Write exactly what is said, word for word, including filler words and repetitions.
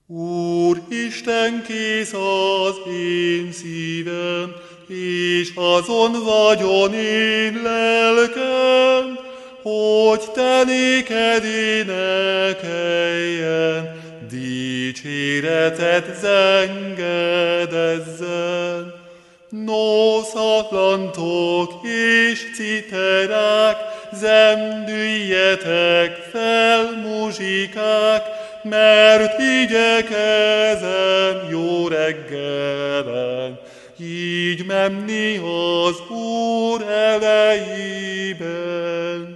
Úr Isten, kész az én szívem, és azon vagyon én lelkem, hogy te néked énekeljen, dicséretet zengedezzen. No, szatlantok és citerák, zendüljetek fel, muzsikák, mert igyekezem jó reggelen, így menni az Úr elejében.